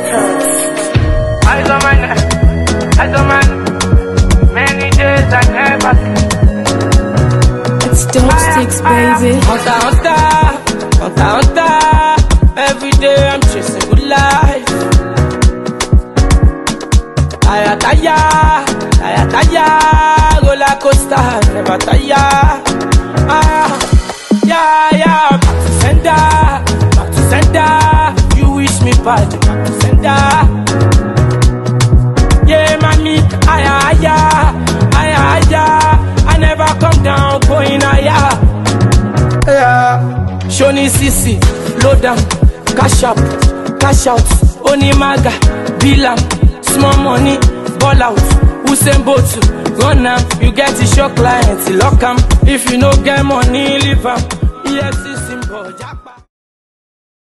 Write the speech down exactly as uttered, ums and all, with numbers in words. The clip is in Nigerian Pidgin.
Records. Eyes on my neck, eyes on my neck. Many days I never sleep. It's dope sticks, baby. Hunter, hunter, hunter, hunter. Every day I'm chasing good life. Taya, taya, taya, taya. Roller coaster, never tire. Ah, yeah, yeah. Back to sender, back to sender. You wish me bad, back to sender. Yeah, mommy, aya, aya, aya, aya. I never come down, going higher. Yeah, Shoni Sisi, low down, cash up, cash out, Onimaga, Bilam, small money, ball out, Usain Bolt, run am, you get it, your client, lock am. If you no get money, leave am. E F C symbol, Japa.